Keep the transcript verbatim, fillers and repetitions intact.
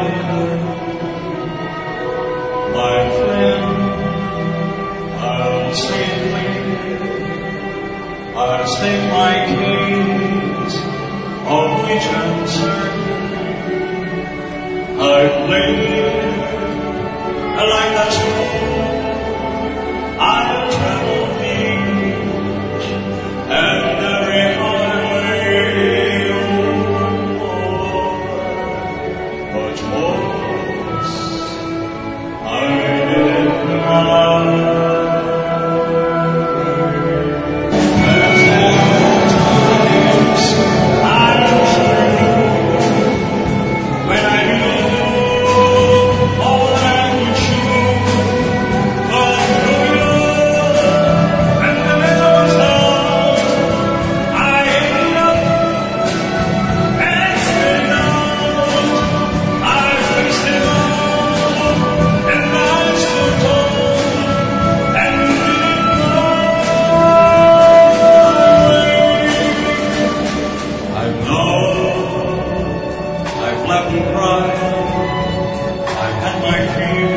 My friend, I'll stay late. I'll state my case, of which I'm certain. I played like that fool. I'll travel beach and every highway more. But once I did not. I've laughed and cried, I've had my fears.